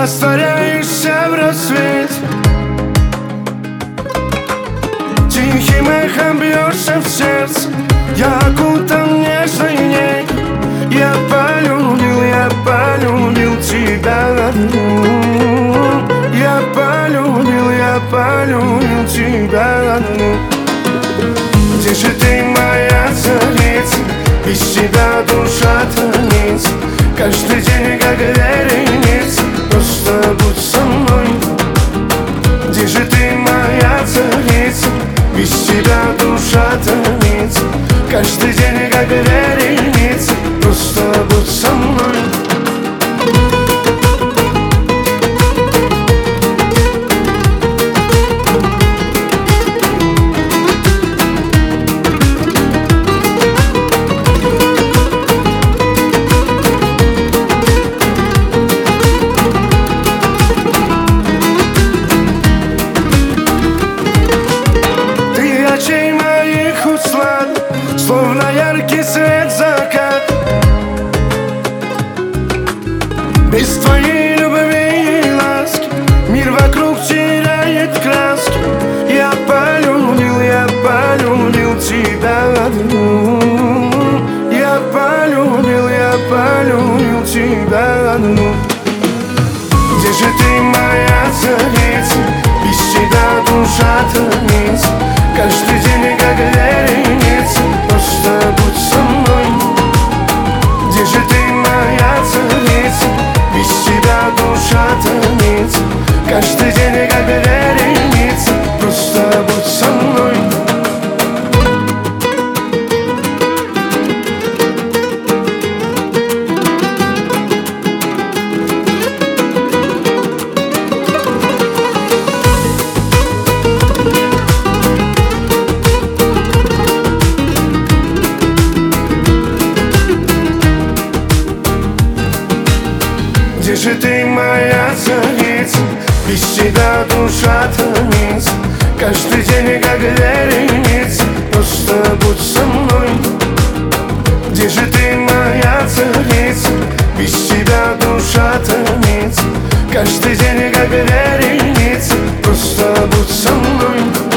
растворяешься в рассвете, тихим эхом бьешься в сердце. Я окутан нежной неги, я полюбил тебя одну. Я полюбил тебя одну. Где же ты, моя царица? Без тебя душа томится. Каждый день как вереница, просто будь со мной. Где же ты, моя царица? Без тебя душа томится. Каждый день как вереница, просто будь со мной. Очей моих услад, словно яркий свет закат. Без твоей любви и ласки мир вокруг теряет краски. Я полюбил тебя одну. Я полюбил тебя одну. Где же ты, моя царица? Без тебя душа томится. Каждый день как вереница, просто будь со мной. Где же ты, моя царица? Без тебя душа томится. Каждый день как вереница, просто будь со мной. Где же ты, моя царица? Без тебя душа томится. Каждый день как вереница, просто будь со мной. Где же ты, моя царица? Без тебя душа томится. Каждый день как вереница, просто будь со мной.